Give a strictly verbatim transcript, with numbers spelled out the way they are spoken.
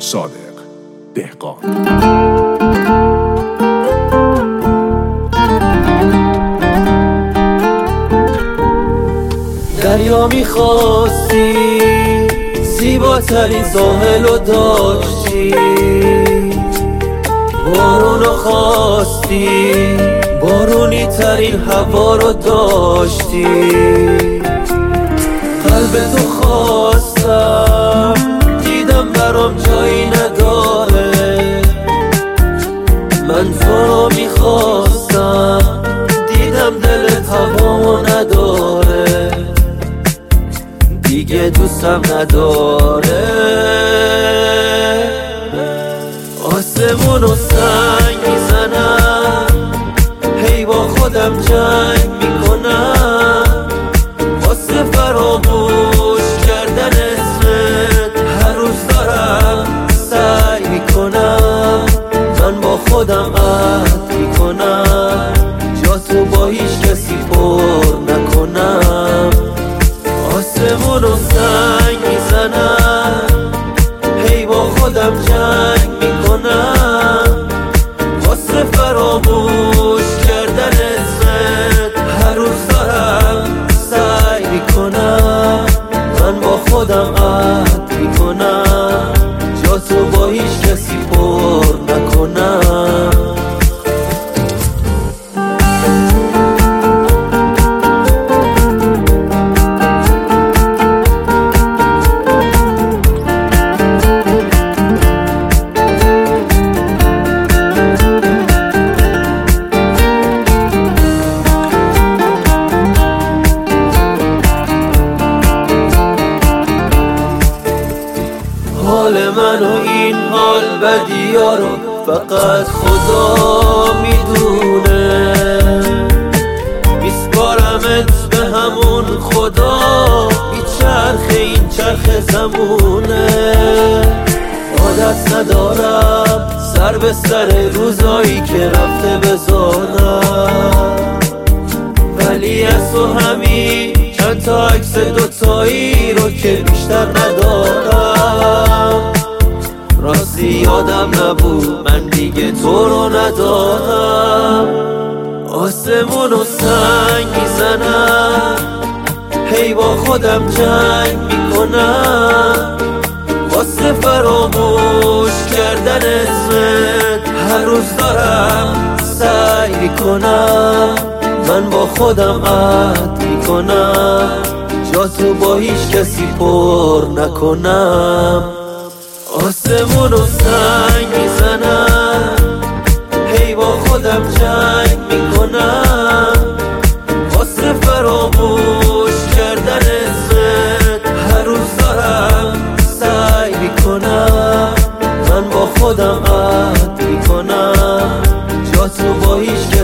صادق دهقان. دریا میخواستی زیباترین ساحل رو داشتی، بارونو خواستی بارونی ترین هوا رو داشتی، قلب تو خواستم دیدم برام جایی نداره، من تو رو میخواستم دیدم دلت هوامو نداره، دیگه دوستم نداره. آسمونو سنگ میزنم، هی با خودم جنگ میکنم، واسه فراموش کردن اسمت هر روز دارم سعی میکنم، من با خودم عهد میکنم جا تو با هیچ کسی پر نکنم. آسمونو سنگ میزنم، هی با خودم جنگ میکنم، واسه فراموش کردن اسمت هر روز دارم سعی میکنم، من با خودم عهد میکنم جا تو با هیچ کسی پر نکنم. حال من و این حال بدیا رو فقط خدا میدونه، میسپارمت به همون خدا، میچرخه این چرخ زمونه. عادت ندارم سر به سر روزایی که رفته بذارم، ولی از تو همین چند تا عکس دوتایی رو که بیشتر ندارم، راستی یادم نبود من دیگه تو رو ندارم. آسمونو سنگ میزنم، هی با خودم جنگ میکنم، واسه فراموش کردن اسمت هر روز دارم سعی میکنم، من با خودم عهد میکنم جا تو با هیچ کسی پر نکنم. آسمونو سنگ میزنم، هی با خودم جنگ میکنم، واسه فراموش کردن اسمت هر روز دارم سعی میکنم، من با خودم عهد میکنم جا تو با هیچ